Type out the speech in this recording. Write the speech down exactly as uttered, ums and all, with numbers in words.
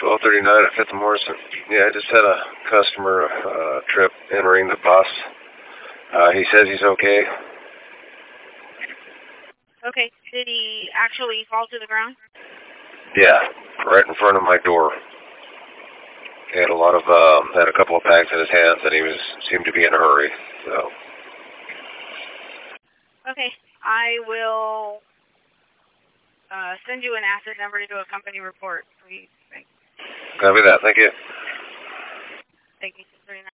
twelve thirty-nine at Fifth and Morrison. Yeah, I just had a customer uh, trip entering the bus. Uh, he says he's okay. Okay. Did he actually fall to the ground? Yeah, right in front of my door. He had a lot of, um, had a couple of bags in his hands, and he was seemed to be in a hurry. So. Okay, I will uh, send you an asset number to do a company report. Please. Copy that. Thank you. Thank you.